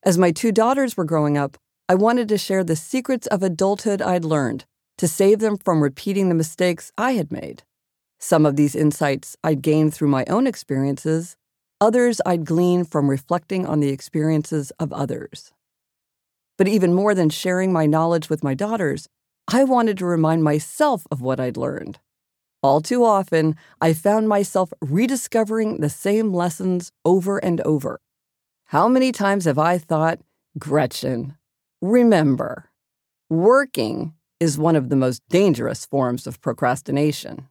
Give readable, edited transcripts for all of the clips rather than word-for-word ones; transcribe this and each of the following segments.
As my two daughters were growing up, I wanted to share the secrets of adulthood I'd learned to save them from repeating the mistakes I had made. Some of these insights I'd gained through my own experiences, others I'd gleaned from reflecting on the experiences of others. But even more than sharing my knowledge with my daughters, I wanted to remind myself of what I'd learned. All too often, I found myself rediscovering the same lessons over and over. How many times have I thought, Gretchen, remember, working is one of the most dangerous forms of procrastination.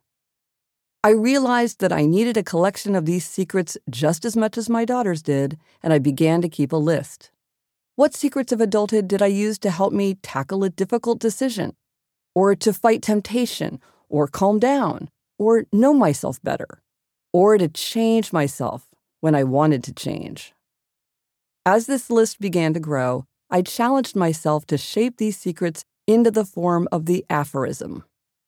I realized that I needed a collection of these secrets just as much as my daughters did, and I began to keep a list. What secrets of adulthood did I use to help me tackle a difficult decision, or to fight temptation, or calm down, or know myself better, or to change myself when I wanted to change? As this list began to grow, I challenged myself to shape these secrets into the form of the aphorism.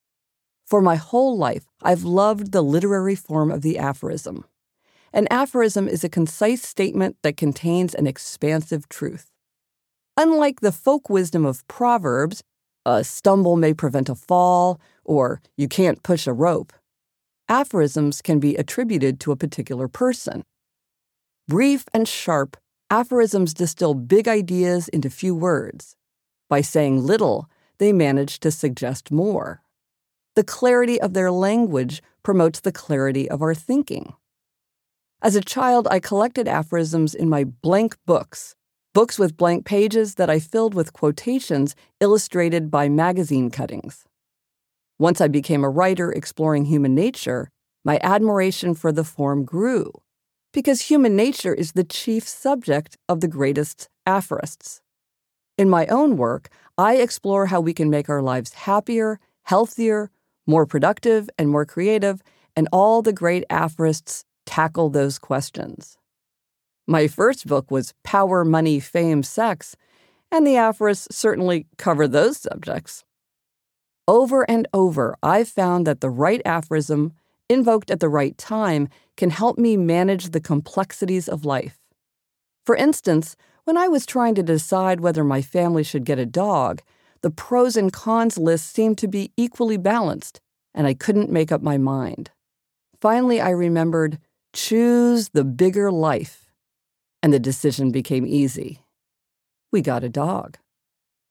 For my whole life, I've loved the literary form of the aphorism. An aphorism is a concise statement that contains an expansive truth. Unlike the folk wisdom of Proverbs, a stumble may prevent a fall, or you can't push a rope, aphorisms can be attributed to a particular person. Brief and sharp, aphorisms distill big ideas into few words. By saying little, they manage to suggest more. The clarity of their language promotes the clarity of our thinking. As a child, I collected aphorisms in my blank books with blank pages that I filled with quotations illustrated by magazine cuttings. Once I became a writer exploring human nature, my admiration for the form grew, because human nature is the chief subject of the greatest aphorists. In my own work, I explore how we can make our lives happier, healthier, more productive, and more creative, and all the great aphorists tackle those questions. My first book was Power, Money, Fame, Sex, and the aphorists certainly cover those subjects. Over and over, I've found that the right aphorism, invoked at the right time, can help me manage the complexities of life. For instance, when I was trying to decide whether my family should get a dog, the pros and cons list seemed to be equally balanced, and I couldn't make up my mind. Finally, I remembered, choose the bigger life, and the decision became easy. We got a dog.